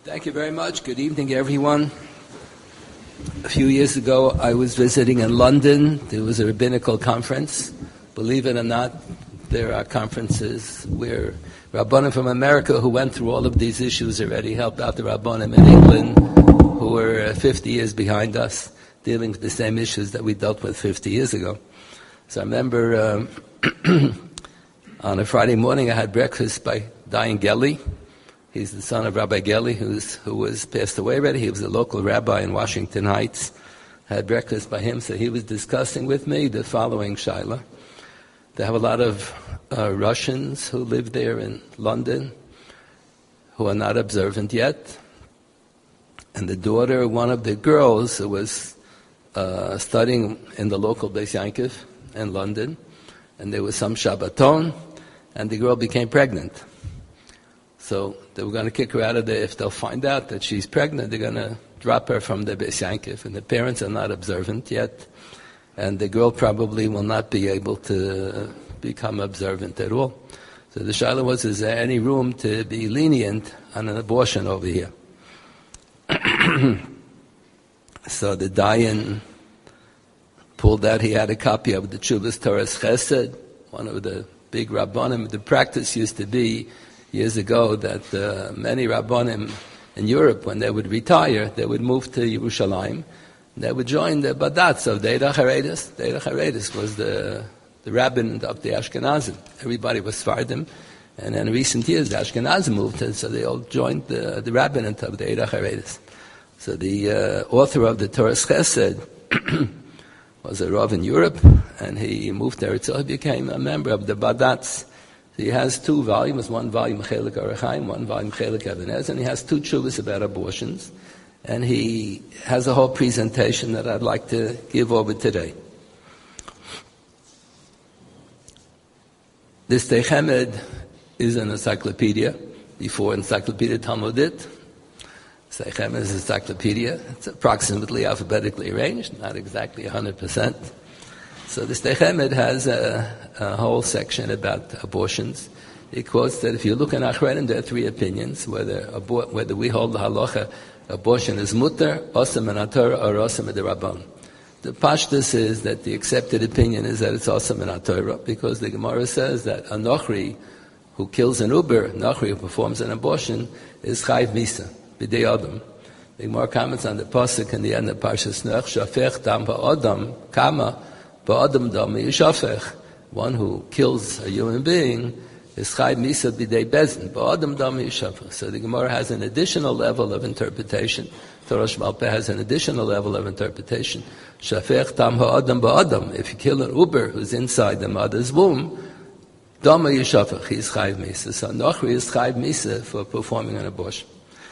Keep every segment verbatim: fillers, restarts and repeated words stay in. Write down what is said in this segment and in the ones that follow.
Thank you very much. Good evening, everyone. A few years ago, I was visiting in London. There was a rabbinical conference. Believe it or not, there are conferences where Rabbanim from America who went through all of these issues already helped out the Rabbanim in England who were fifty years behind us, dealing with the same issues that we dealt with fifty years ago. So I remember um, on a Friday morning I had breakfast by Dayan Geli. He's the son of Rabbi Geli, who's, who was passed away already. He was a local rabbi in Washington Heights. I had breakfast by him, so he was discussing with me the following shaila. They have a lot of uh, Russians who live there in London who are not observant yet. And the daughter, one of the girls who was uh, studying in the local Beis Yankov in London, and there was some Shabbaton, and the girl became pregnant. So they were going to kick her out of there. If they'll find out that she's pregnant, they're going to drop her from the Beis Yankov. And the parents are not observant yet. And the girl probably will not be able to become observant at all. So the shaila was, is there any room to be lenient on an abortion over here? So the Dayan pulled out, he had a copy of the Tshuvas Toras Chesed, one of the big Rabbanim. The practice used to be years ago that uh, many Rabbanim in Europe, when they would retire, they would move to Yerushalayim. They would join the Badatz of Deira Haredis. Deira Haredis was the, the rabbin of the Ashkenazim. Everybody was Sfardim. And in recent years, the Ashkenazim moved in, so they all joined the, the rabbinate of Deira Haredis. So the uh, author of the Toras Chesed was a Rav in Europe, and he moved there, so he became a member of the Badatz. He has two volumes, one volume Chelik Arachaim, one volume Chelik Ebenezer, and he has two tshuvas about abortions. And he has a whole presentation that I'd like to give over today. This Techemed is an encyclopedia, before Encyclopedia Talmudit. Techemed is an encyclopedia. It's approximately alphabetically arranged, not exactly one hundred percent. So this Techemed has a, a whole section about abortions. He quotes that if you look in Achronim, there are three opinions, whether abor- whether we hold the halacha, abortion is mutter, osam min haTorah, or osam min Rabban. The pashtus is that the accepted opinion is that it's osam min haTorah, because the Gemara says that a nochri who kills an uber, nochri who performs an abortion, is chayv misa, b'dei adam. The Gemara comments on the pasuk in the end of Parshas Noach, shafech dam ba'adam, kama, ba'adam dam yishafech. One who kills a human being is chayv misa b'dei bezin, ba'adam dam yishafech. So the Gemara has an additional level of interpretation. Torah Sheba'al Peh has an additional level of interpretation. Shafech dam ha'adam ba'adam. If you kill an uber who's inside the mother's womb, dam yishafech, he's chayv misa. So nochri is chayv misa for performing an abortion.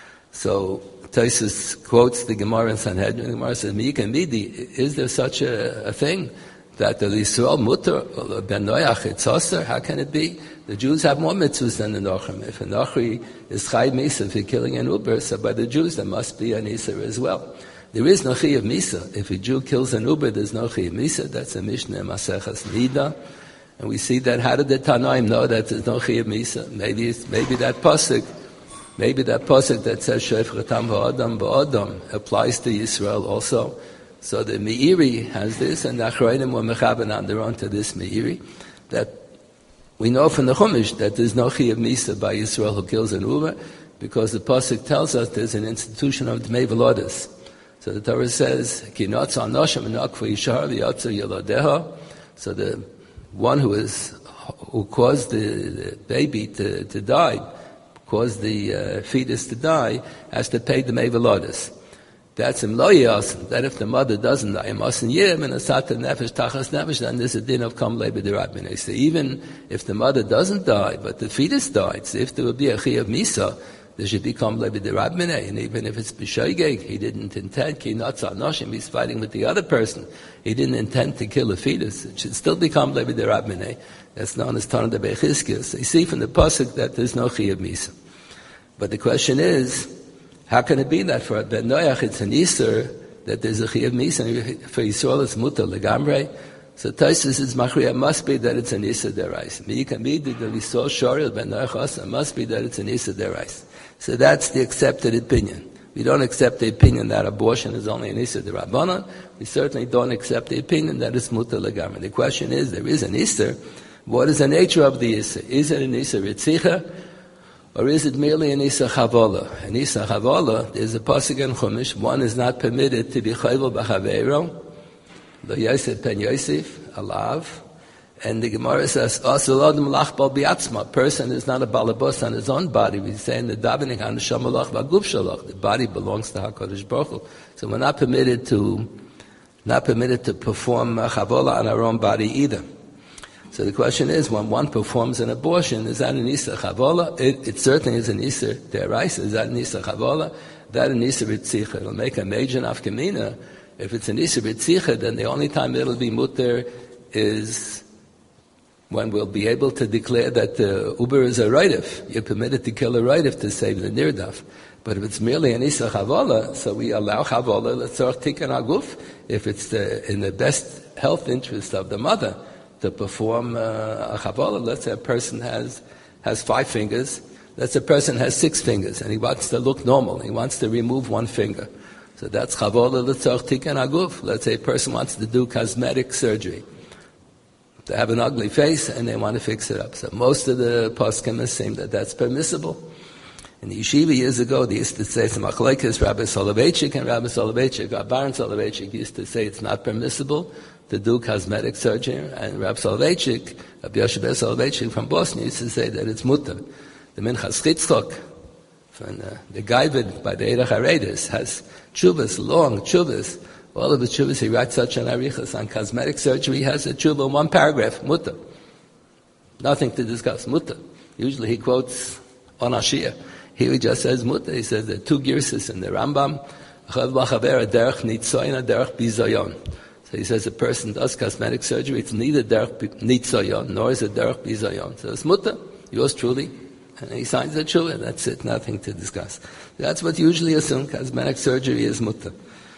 So Tosfos quotes the Gemara in Sanhedrin. The Gemara says, "Mika midi, is there such a, a thing that the Yisrael mutter ben noach it's aser? How can it be? The Jews have more mitzvahs than the Nochrim. If a Nochri is chayv misa for killing an uber, so by the Jews there must be an iser as well. There is no chiyuv misa. If a Jew kills an uber, there's no chiyuv misa. That's a Mishnah Maseches Nida, and we see that. How did the Tanaim know that there's no chiyuv misa? Maybe it's, maybe that pasuk. Maybe that pasuk that says Shefchatam ba'adam ba'adam applies to Yisrael also. So the Meiri has this, and the Achronim were mechaben on their own to this Meiri, that we know from the Chumash that there's no chiyuv misa by Yisrael who kills an uber, because the pasuk tells us there's an institution of Dmei Velodas. So the Torah says, Ki notza nosham v'nakva yishar v'yatza yeladeha. So the one who is who caused the, the baby to, to die, caused the uh, fetus to die, has to pay the mevelodas. That's im lo yasin. That if the mother doesn't die, masin yim and asata nefesh tachas nefesh, then there's a din of kam lebe derabminei. So even if the mother doesn't die, but the fetus died, so if there would be a chiyuv misa, there should be kam lebe derabminei. And even if it's b'shoigeg, he didn't intend ki natzah noshim, he's fighting with the other person. He didn't intend to kill a fetus. It should still be kam lebe derabminei. That's known as Tanah de Bechizkiah. So you see from the pasuk that there's no chiyuv misa. But the question is, how can it be that for Ben Noach it's an Easter that there's a chiyuv misa, and for Yisrael it's mutar legamrei? So Taisus is machriya, must be that it's an Issa Derais. Must be that it's an Issa Derais. So that's the accepted opinion. We don't accept the opinion that abortion is only an Issa Derabanan. We certainly don't accept the opinion that it's Mutar Legamar. The question is, there is an Issa. What is the nature of the Issa? Is it an Issa Ritzicha? Or is it merely an Issa Chavola? An Issa Chavola, there's a pasuk in Chumash, one is not permitted to be chayvel b'chaveiro, Lo Yosef pen Yosef, alav. And the Gemara says, "Asur adam lachbal biatzma." A person is not a balabos on his own body. We say in the davening, "Hanasham alach v'aguf shalach." The body belongs to Hakadosh Baruch Hu. So we're not permitted to, not permitted to perform chavola on our own body either. So the question is, when one performs an abortion, is that an Issa Chavola? It, it certainly is an Issa Derais. Is that an Issa Chavola? That an Issa Ritzicha. It'll make a major nafkamina. If it's an Issa Ritzicha, then the only time it'll be mutter is when we'll be able to declare that the Uber is a Raidif. You're permitted to kill a Raidif to save the Nirdaf. But if it's merely an Issa Chavola, so we allow Chavola, let's tikkun aguf, if it's the, in the best health interest of the mother, to perform uh, a Chavola. Let's say a person has, has five fingers. Let's say a person has six fingers, and he wants to look normal. He wants to remove one finger. So that's Chavola l'tzorch tikkun aguf. Let's say a person wants to do cosmetic surgery. They have an ugly face, and they want to fix it up. So most of the poskim assume that that's permissible. In the yeshiva years ago, they used to say, some machlekes, Rabbi Soloveitchik and Rabbi Soloveitchik, or Baron Soloveitchik used to say it's not permissible to do cosmetic surgery, and Rabbi Soloveitchik, Rabbi Yoshua Soloveitchik from Boston used to say that it's mutter. The Minchas Chitzchok, from the, the Gaivid by the Eirach Haredis, has tshuvas, long tshuvas. All of the tshuvas, he writes such an arichas on cosmetic surgery. He has a tshuva in one paragraph, mutter. Nothing to discuss, mutter. Usually he quotes on Ashiyah. Here he just says mutter. He says there are two girses in the Rambam. So he says a person does cosmetic surgery, it's neither derech nitzayon, nor is it derech bizayon. So it's mutter, yours truly. And he signs the tshuva, that's it, nothing to discuss. That's what usually assumed, cosmetic surgery is mutter.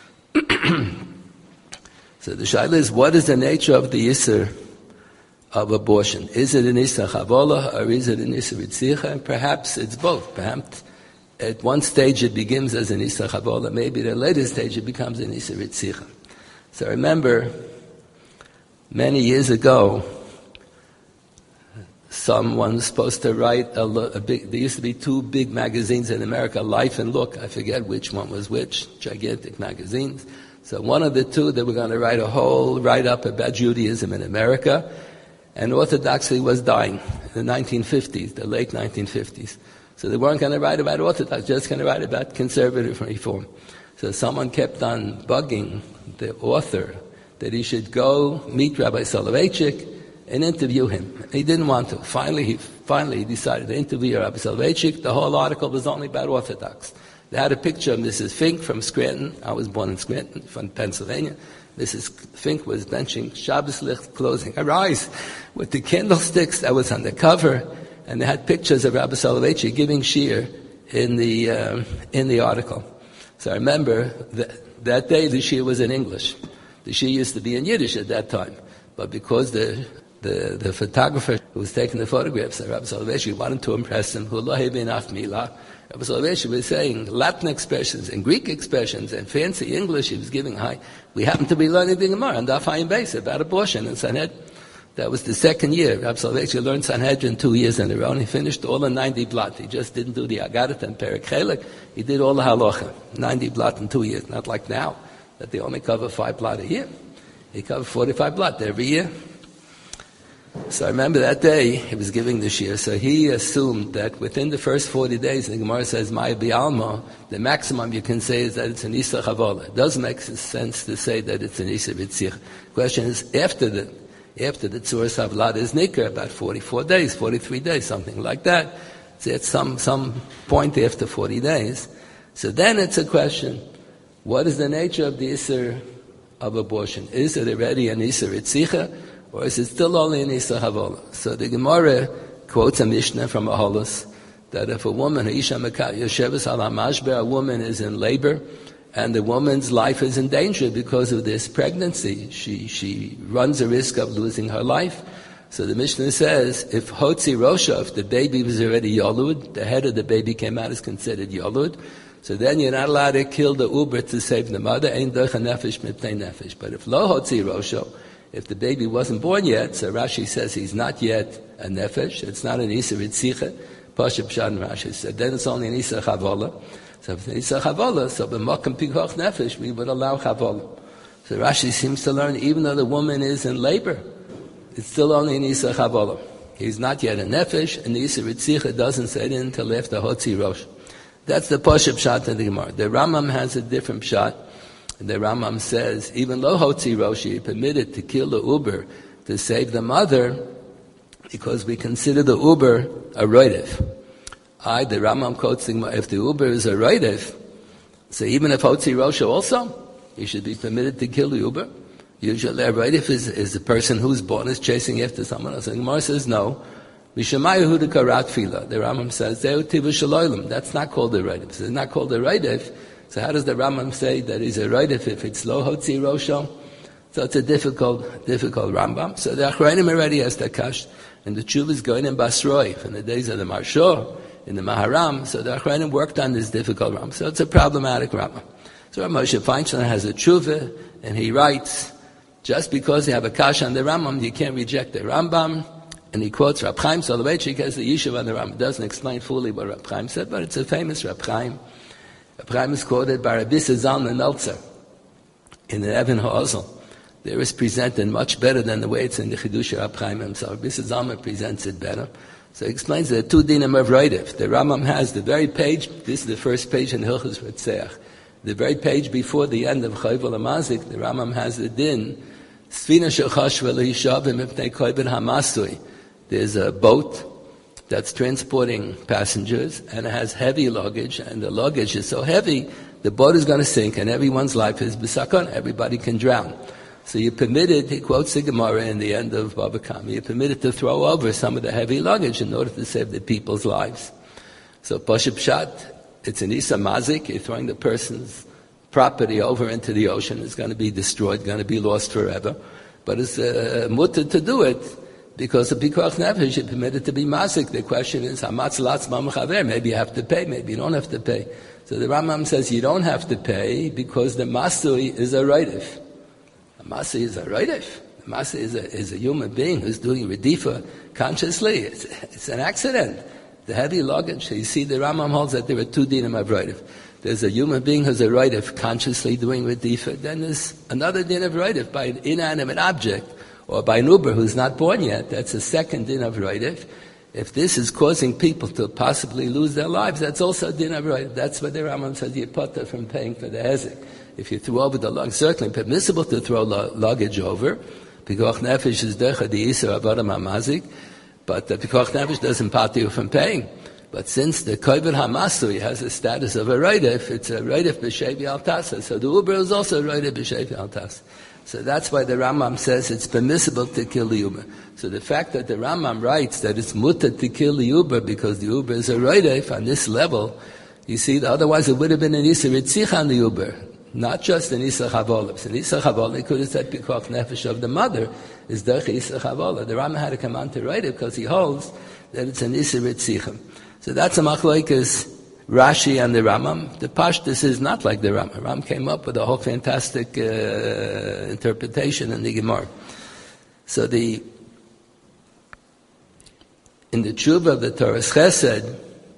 So the shaila is, what is the nature of the yisur of abortion? Is it an issa chavola or is it an issa ritzicha? And perhaps it's both. Perhaps at one stage it begins as an issa chavola, maybe at a later stage it becomes an issa ritzicha. So I remember many years ago, someone was supposed to write a, a big, there used to be two big magazines in America, Life and Look. I forget which one was which, gigantic magazines. So one of the two, they were going to write a whole write-up about Judaism in America, and Orthodoxy was dying in the nineteen fifties, the late nineteen fifties. So they weren't going to write about Orthodox, just going to write about conservative reform. So someone kept on bugging the author that he should go meet Rabbi Soloveitchik and interview him. He didn't want to. Finally, he finally he decided to interview Rabbi Soloveitchik. The whole article was only about Orthodox. They had a picture of Missus Fink from Scranton. I was born in Scranton, from Pennsylvania. Missus Fink was benching Shabbos Licht, closing her eyes with the candlesticks that was on the cover, and they had pictures of Rabbi Soloveitchik giving shiur in the um, in the article. So I remember that, that day the shiur was in English. The shiur used to be in Yiddish at that time, but because the the, the photographer who was taking the photographs of Rabbi Soloveitchik wanted to impress him, Hu lo hevin af milah, Rabbi Soloveitchik was saying Latin expressions and Greek expressions and fancy English. He was giving high. We happened to be learning the Gemara on Daf Hayin Beis about abortion in Sanhedrin. That was the second year. Rabbi Soloveitchik learned Sanhedrin two years in a row, and he finished all the ninety blot. He just didn't do the Agadat and Perek Chelek. He did all the halacha, ninety blot in two years. Not like now, that they only cover five blot a year. He covered forty-five blot every year. So I remember that day he was giving the shiur. So he assumed that within the first forty days, the Gemara says, Maya Bialma, the maximum you can say is that it's an Issa Chavola. It does make sense to say that it's an Issa Ritzich. The question is, after the after the Tzuras Havlad is Nikar, about forty-four days, forty-three days, something like that. So at some, some point after forty days. So then it's a question, what is the nature of the Issa of abortion? Is it already an Issa Ritzicha? Or is it still only an Issa Havola? So the Gemara quotes a Mishnah from Aholus that if a woman, a Isha Mekah Yeshevas ala Mashber, a woman is in labor and the woman's life is in danger because of this pregnancy. She she runs a risk of losing her life. So the Mishnah says, if Hotzi Rosha, if the baby was already Yolud, the head of the baby came out is considered Yolud, so then you're not allowed to kill the uber to save the mother. Ein doich nefesh mipnei nefesh. But if Lo Hotzi Rosha, if the baby wasn't born yet, so Rashi says he's not yet a nefesh, it's not an Isa Ritzicha, Pasha Pshat Rashi said, then it's only an Isa Chavola. So if it's Isa Chavola, so b'makam pikoch nefesh, we would allow Chavola. So Rashi seems to learn, even though the woman is in labor, it's still only an Isa Chavola. He's not yet a nefesh, and the Isa Ritzicha doesn't set in until after Hotzi Rosh. That's the Pasha Pshat in the Gemara. The Rambam has a different Pshat. The Rambam says, even Lo Hotzi Rosh, he permitted to kill the uber to save the mother, because we consider the uber a roidev. I, the Rambam quotes, if the uber is a roidev, so even if Hotzi Rosh also, he should be permitted to kill the uber. Usually a roidev is, is the person who's born is chasing after someone else. And Gemara says, no. Mishamayu hu karat fila. The Rambam says, that's not called a roidev. So it's not called a roidev. So how does the Rambam say that he's a roidev if it's Lo Hotzi Rosho? So it's a difficult, difficult Rambam. So the Achrayim already has the kash, and the tshuva is going in Basroi from the days of the Marshor, in the Maharam. So the Achrayim worked on this difficult Rambam. So it's a problematic Rambam. So Moshe Feinstein has a tshuva, and he writes, just because you have a kash on the Rambam, you can't reject the Rambam. And he quotes Rab Chaim Soloveitchik as the Yishuv on the Rambam. It doesn't explain fully what Rab Chaim said, but it's a famous Rab Chaim. Rab Chaim is quoted by Rabbi Zalman Meltzer in the Evan Ha'ozel. There is presented much better than the way it's in the Chidush Rab Chaim himself. Rabbi Zalman presents it better. So he explains the two dinim of Roidev. The Rambam has the very page, this is the first page in Hilchos Retzeach. The very page before the end of Chayvul HaMazik, the Rambam has the din, Sfina shechash v'lehishavim ipnei koibin hamasui. There's a boat that's transporting passengers, and it has heavy luggage, and the luggage is so heavy, the boat is going to sink, and everyone's life is b'sakon. Everybody can drown. So you're permitted, he quotes the Gemara in the end of Bava Kama, you're permitted to throw over some of the heavy luggage in order to save the people's lives. So Pashup Pshat, it's an Isa Mazik, you're throwing the person's property over into the ocean. It's going to be destroyed, going to be lost forever. But it's uh, mutter to do it, because of Pikuach Nefesh, you're permitted to be Mazik. The question is, Hamatz Latz Mamachaver, maybe you have to pay, maybe you don't have to pay. So the Rambam says you don't have to pay because the Masui is a Roidev. A Masui is a Roidev. The Masui is a, is a human being who's doing Redifa consciously. It's, it's an accident. The heavy luggage, so you see the Rambam holds that there are two dinim of Roidev. There's a human being who's a Roidev consciously doing Redifa. Then there's another din of Roidev by an inanimate object, or by an Uber who's not born yet. That's a second din of Roidev. If this is causing people to possibly lose their lives, that's also a din of Roidev. That's what the Rambam says, you put her from paying for the hezek. If you throw over the luggage, certainly permissible to throw lo- luggage over. Pikuach Nefesh is decha the Yisur Avodah Mamazik, but the Pikuach Nefesh doesn't part you from paying. But since the Koibet HaMasui has the status of a Roidev, it's a Roidev B'Shevi Al Tasa. So the Uber is also a Roidev B'Shevi Al Tasa. So that's why the Rambam says it's permissible to kill the Uber. So the fact that the Rambam writes that it's mutter to kill the Uber because the Uber is a Roidev on this level, you see, otherwise it would have been an Isa Ritzich on the Uber, not just an Isa Chavolah. An Isa Chavolah, he could have said Pikuach Nefesh of the mother is Derech Isa Chavolah. The Rambam had to come on to write it because he holds that it's an Isa Ritzich. So that's a machlokes Rashi and the Rambam. The Pashtus is not like the Rambam. Rambam came up with a whole fantastic uh, interpretation in the Gemara. So the in the Tshuva of the Torah Chesed,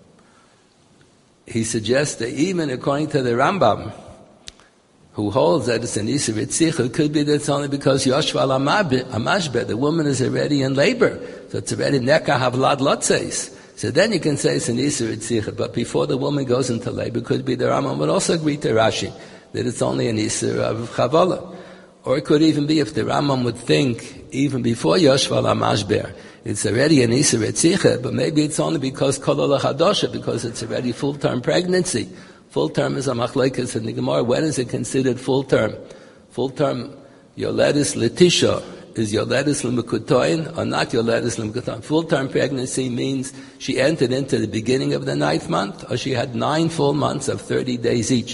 he suggests that even according to the Rambam, who holds that it's an Isa Ritzich, it could be that it's only because Yoshval Amashbe, the woman is already in labor, so it's already Nekah Havlad Lotzeis. So then you can say it's an Isur Ritzicha, but before the woman goes into labor, it could be the Rambam would also agree to Rashi that it's only an Isur of Chavolah. Or it could even be if the Rambam would think, even before Yoshval HaMashber, it's already an Isur Ritzicha, but maybe it's only because Kolol HaChadosha, because it's already full-term pregnancy. Full-term is a machlokes in the Gemara. When is it considered full-term? Full-term, Yoledis Letisha, is Yoledis L'Mekutoin or not Yoledis L'Mekutoin? Full-term pregnancy means she entered into the beginning of the ninth month, or she had nine full months of thirty days each.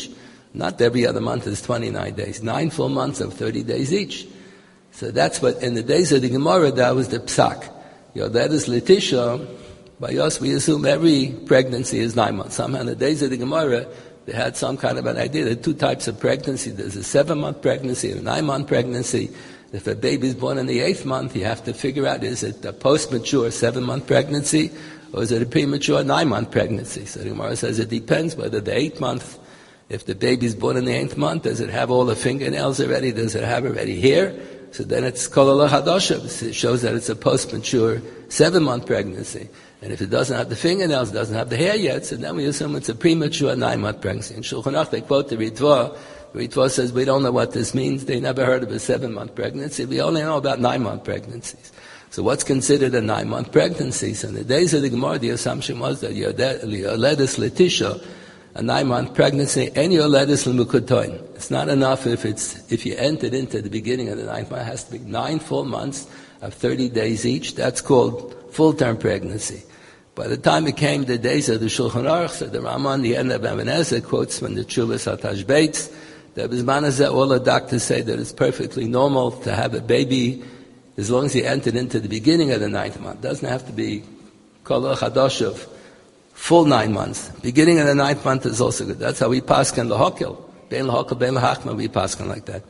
Not every other month is twenty-nine days. Nine full months of thirty days each. So that's what, in the days of the Gemara, that was the psak. Yoledes Letisha, by us we assume every pregnancy is nine months. Somehow in the days of the Gemara, they had some kind of an idea. There are two types of pregnancy. There's a seven-month pregnancy and a nine-month pregnancy. If a baby is born in the eighth month, you have to figure out, is it a post-mature seven-month pregnancy or is it a premature nine-month pregnancy? So the Gemara says it depends whether the eighth month, if the baby is born in the eighth month, does it have all the fingernails already? Does it have already hair? So then it's kol hadasha. It shows that it's a post-mature seven-month pregnancy. And if it doesn't have the fingernails, doesn't have the hair yet, so then we assume it's a premature nine-month pregnancy. In Shulchan Aruch, they quote the Ritva. The Ritva says, we don't know what this means. They never heard of a seven-month pregnancy. We only know about nine-month pregnancies. So what's considered a nine-month pregnancy? So in the days of the Gemara, the assumption was that yoledes letisha, a nine-month pregnancy, and yoledes lemukutoin. It's not enough if it's if you entered into the beginning of the ninth month. It has to be nine full months of thirty days each. That's called full-term pregnancy. By the time it came the days of the Shulchan Aruch, so the Raman, the end of Even HaEzer, quotes from the Tshuvas HaTashbeitz, that Bizman all the doctors say that it's perfectly normal to have a baby as long as he entered into the beginning of the ninth month. It doesn't have to be kol chadashav, full nine months. Beginning of the ninth month is also good. That's how we paskin l'hokil. Bein l'hokil, bein l'hachma, we paskin like that.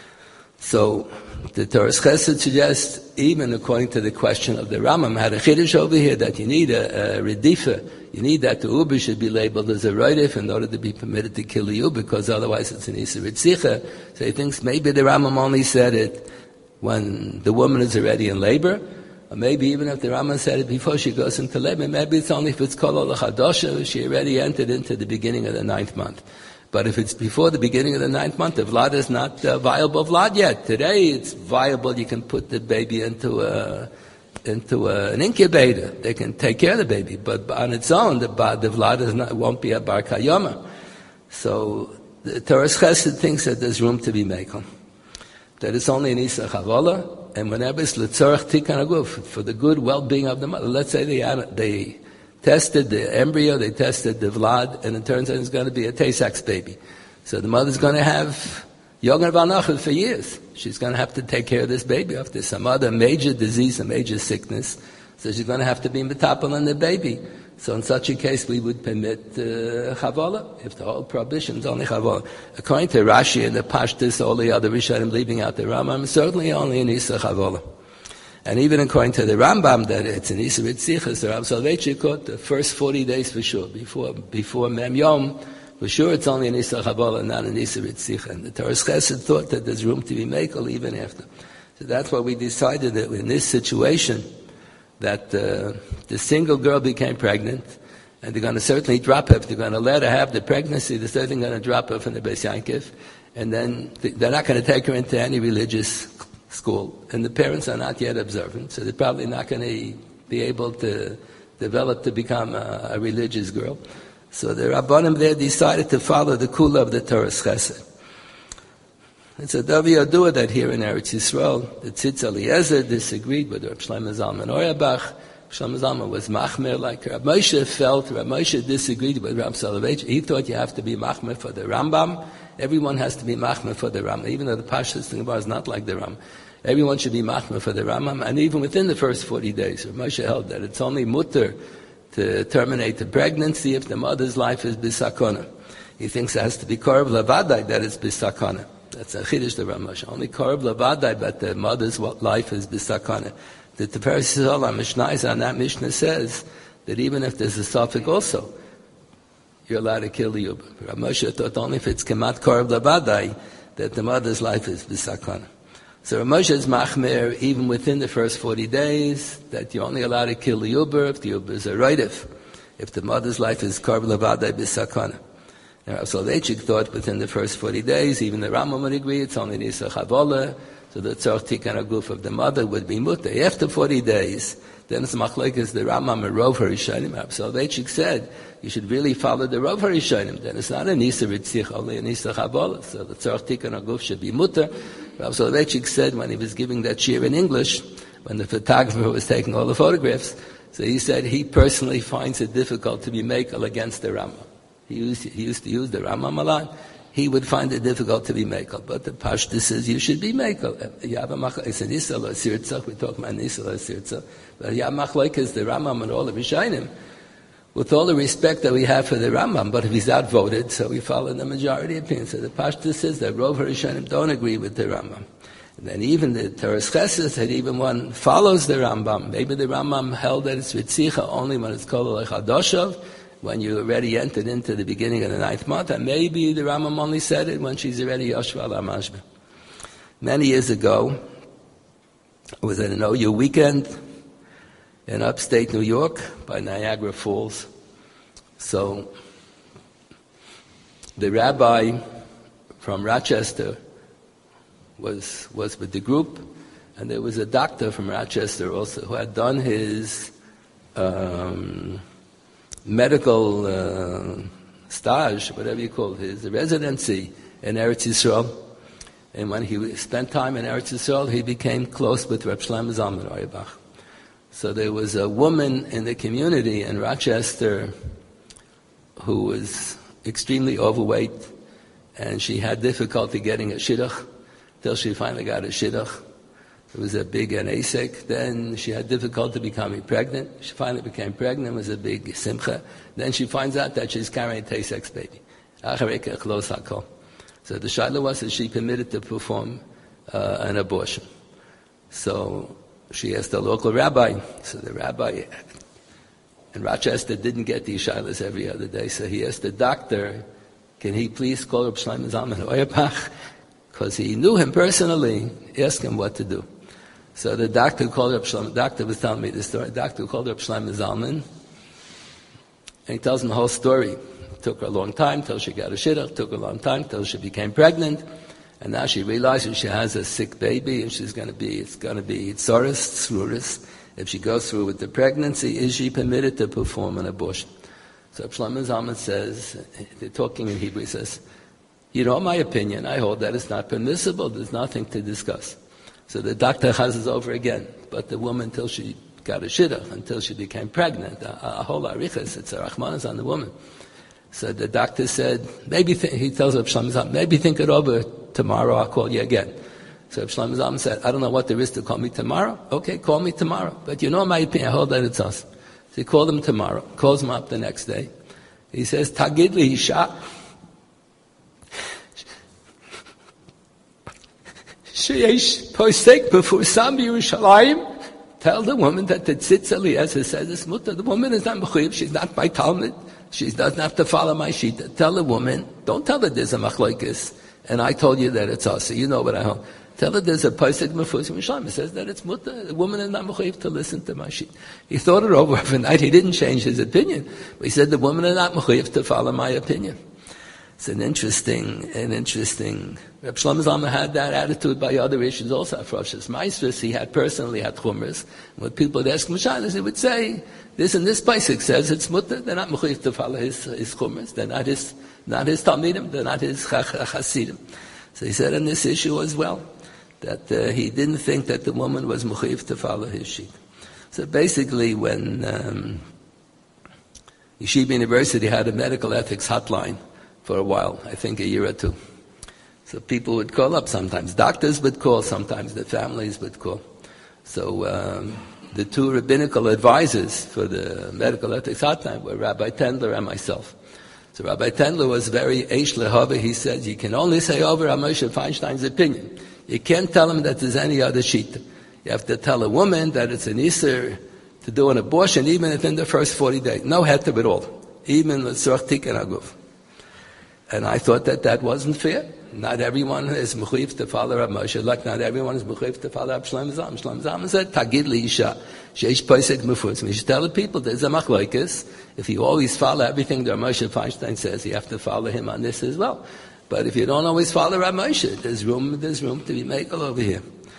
So the Toras Chesed suggests, even according to the question of the Rambam, had a chiddush over here that you need a, a redifa. You need that the uber should be labeled as a roidif in order to be permitted to kill you, because otherwise it's an isur ritzicha. So he thinks maybe the Rambam only said it when the woman is already in labor, or maybe even if the Rambam said it before she goes into labor, maybe it's only if it's kol chadasha, she already entered into the beginning of the ninth month. But if it's before the beginning of the ninth month, the vlad is not uh, viable vlad yet. Today it's viable. You can put the baby into a, into a, an incubator. They can take care of the baby. But on its own, the, the vlad is not, won't be a bar kayama. So the Toras Chesed thinks that there's room to be mekel. That it's only an isa chavola, and whenever it's letzorach tikkun haguf, for the good well-being of the mother. Let's say they they tested the embryo, they tested the vlad, and it turns out it's going to be a Tay-Sachs baby. So the mother's going to have yogan v'anachel for years. She's going to have to take care of this baby after some other major disease, a major sickness. So she's going to have to be metapel on the baby. So in such a case, we would permit uh, chavola, if the whole prohibition is only chavola. According to Rashi and the Pashtus, all the other Rishonim leaving out the Rambam, certainly only an isa chavola. And even according to the Rambam, that it's an Isur Ritzichas, the Rav Soloveitchik quote the first forty days for sure. Before before Mem Yom, for sure it's only an Isur Chavola, not an Isur Ritzicha. And the Toras Chesed thought that there's room to be mekel even after. So that's why we decided that in this situation, that uh, the single girl became pregnant, and they're going to certainly drop her. If they're going to let her have the pregnancy, they're certainly going to drop her from the Beis Yankov, and then they're not going to take her into any religious school, and the parents are not yet observant, so they're probably not going to be able to develop to become a, a religious girl. So the Rabbanim there decided to follow the kula of the Toras Chesed. It's a Davi Yadua that here in Eretz Yisrael, the Tzitz Eliezer disagreed with Reb Shlomo Zalman Auerbach. Shlomo Zalman was machmer like Reb Moshe felt. Reb Moshe disagreed with Reb Soloveitchik. He thought you have to be machmer for the Rambam. Everyone has to be machmer for the Rambam, even though the Pashtus thing is not like the Rambam. Everyone should be machmer for the Rambam, and even within the first forty days, Reb Moshe held that it's only mutter to terminate the pregnancy if the mother's life is bisakona. He thinks it has to be korov levadai that it's bisakona. That's a chiddush the Reb Moshe. Only korov levadai, but the mother's life is bisakona. The Tiferes Yisrael Mishnah on that Mishnah says that even if there's a suffix also, you're allowed to kill the Yubah. Reb Moshe thought only if it's kemat korov levadai that the mother's life is bisakona. So Reb Moshe is machmer even within the first forty days that you're only allowed to kill the Yubah if the Yubah is a roidif, if the mother's life is korov levadai bisakona. Now, Rav Soloveitchik thought within the first forty days, even the Rambam would agree, it's only Nisa Chavola, so the tzorch tikkun haguf of the mother would be mutter. After forty days, then it's machlokes the Rambam and Rov HaRishonim. Rav Soloveitchik said, you should really follow the Rov HaRishonim. Then it's not a Nisa Ritzich, only a Nisa Chavola. So the tzorch tikkun haguf should be mutter. Rav Soloveitchik said when he was giving that shir in English, when the photographer was taking all the photographs, so he said he personally finds it difficult to be mekel against the Rambam. He used, he used to use the Rambam a lot. he would find it difficult to be mekel. But the Pashta says you should be mekel. It's an Isa lo sirtzach. We talk about Isa lo sirtzach. But Yamach is the Rambam and all the Rishonim, with all the respect that we have for the Rambam, but if he's outvoted, so we follow the majority opinion. So the Pashta says that Rov HaRishonim don't agree with the Rambam. And then even the Teres Chesed, that even one follows the Rambam. Maybe the Rambam held that it's Ritzicha only when it's called Alech Hadoshav, when you already entered into the beginning of the ninth month, and maybe the Rambam only said it when she's already Yoshva al HaMashbeh. Many years ago, it was at an O U weekend in upstate New York by Niagara Falls. So the rabbi from Rochester was was with the group, and there was a doctor from Rochester also who had done his um, medical uh, stage, whatever you call it, his residency in Eretz Yisrael. And when he spent time in Eretz Yisrael, he became close with Reb Shlomo Zalman Auerbach. So there was a woman in the community in Rochester who was extremely overweight, and she had difficulty getting a shidduch till she finally got a shidduch. It was a big anasek. Then she had difficulty becoming pregnant. She finally became pregnant. It was a big simcha. Then she finds out that she's carrying a Tay-Sex baby. So the shaila was, is she permitted to perform uh, an abortion? So she asked the local rabbi. So the rabbi in Rochester didn't get these shailas every other day. So he asked the doctor, can he please call Reb Shlomo Zalman Auerbach? Because he knew him personally, asked him what to do. So the doctor called Reb Shlomo, the doctor was telling me this story, the doctor called Reb Shlomo Zalman, and he tells him the whole story. It took her a long time till she got a shidduch, took her a long time till she became pregnant, and now she realizes she has a sick baby, and she's going to be, it's going to be tzoros, tzruris. If she goes through with the pregnancy, is she permitted to perform an abortion? So Reb Shlomo Zalman says, they're talking in Hebrew, he says, you know my opinion, I hold that it's not permissible, there's nothing to discuss. So the doctor chazes over again, but the woman, until she got a shidduch, until she became pregnant, a, a whole arichas, it's a rachmanas on the woman. So the doctor said, maybe, th- he tells Reb Shlomo Zalman, maybe think it over, tomorrow I'll call you again. So Reb Shlomo Zalman said, I don't know what there is to call me tomorrow. Okay, call me tomorrow. But you know my opinion, I hold that it's us. So he called him tomorrow, calls him up the next day. He says, Tagid li isha, sheyesh posek b'fusam b'Yerushalayim. Tell the woman that the Tzitz Eliezer says it's mutter. The woman is not mechuyev. She's not my Talmud. She doesn't have to follow my shita. Tell the woman. Don't tell her there's a machlokes, and I told you that it's us. So you know what I hold. Tell her there's a posek b'fusam b'Yerushalayim. It says that it's mutter. The woman is not mechuyev to listen to my shita. He thought it over overnight. He didn't change his opinion, but he said the woman is not mechuyev to follow my opinion. It's an interesting, an interesting. Reb Shlomo Zalman had that attitude by other issues also. Afroshas Maestros, he had personally had chumras. When people would ask Mishalas, he would say, "This and this pasuk says it's mutter." They're not mechuyev to follow his his chumras. They're not his not his talmidim. They're not his chasidim. So he said on this issue as well that uh, he didn't think that the woman was mechuyev to follow his sheet. So basically, when um, Yeshiva University had a medical ethics hotline for a while, I think a year or two. So people would call up sometimes. Doctors would call, sometimes the families would call. So um, the two rabbinical advisors for the medical ethics hotline were Rabbi Tendler and myself. So Rabbi Tendler was very eish lehava. He said, you can only say over Moshe Feinstein's opinion. You can't tell him that there's any other shita. You have to tell a woman that it's an iser to do an abortion, even within the first forty days. No heter at all. Even with tzorch tikkun aguf. And I thought that that wasn't fair. Not everyone is mechuyev to follow Rav Moshe, like not everyone is mechuyev to follow Rav Shlomo Zalman. Shlomo Zalman said, Tagid li isha, sheish posek mefutz. You should tell the people there's a machlokes. If you always follow everything that Rav Moshe Feinstein says, you have to follow him on this as well. But if you don't always follow Rav Moshe, there's room, there's room to be made over here.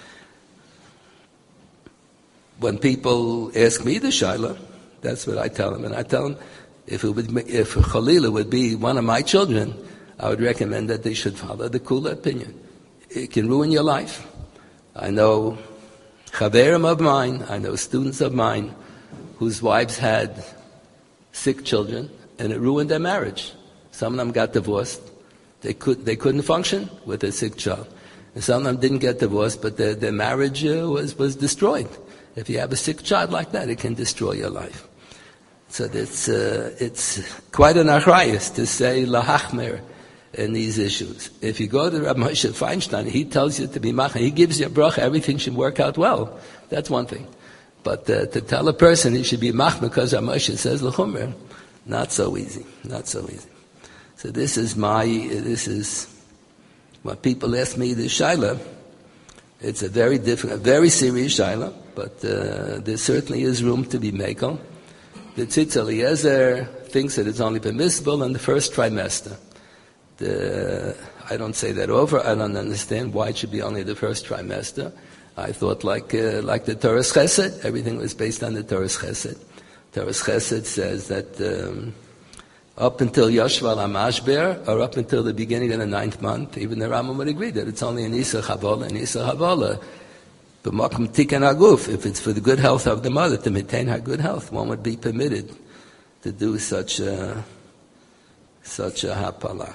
When people ask me the shaila, that's what I tell them. And I tell them, if it would, if Chalila would be one of my children, I would recommend that they should follow the Kula opinion. It can ruin your life. I know chaverim of mine, I know students of mine whose wives had sick children, and it ruined their marriage. Some of them got divorced. They could they couldn't function with a sick child. And some of them didn't get divorced, but their, their marriage uh, was, was destroyed. If you have a sick child like that, it can destroy your life. So it's, uh, it's quite an achrayus to say lahachmer in these issues. If you go to Rabbi Moshe Feinstein, he tells you to be machmer. He gives you a bracha, everything should work out well. That's one thing. But uh, to tell a person he should be machmer because Rabbi Moshe says l'chumer, not so easy. Not so easy. So this is my, this is, when people ask me the shaila, it's a very different, a very serious shaila, but uh, there certainly is room to be mekel. The Tzitz Eliezer thinks that it's only permissible in the first trimester. The, I don't say that over. I don't understand why it should be only the first trimester. I thought like uh, like the Torah Chesed, everything was based on the Torah Chesed. Torah Chesed says that um, up until Yashval HaMashber, or up until the beginning of the ninth month, even the Rambam would agree that it's only an Isa Chavola, an Isa Chavola. B'makom tikkun haguf, if it's for the good health of the mother, to maintain her good health, one would be permitted to do such a, such a hapala.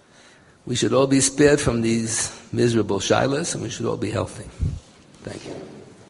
We should all be spared from these miserable shilas, and we should all be healthy. Thank you.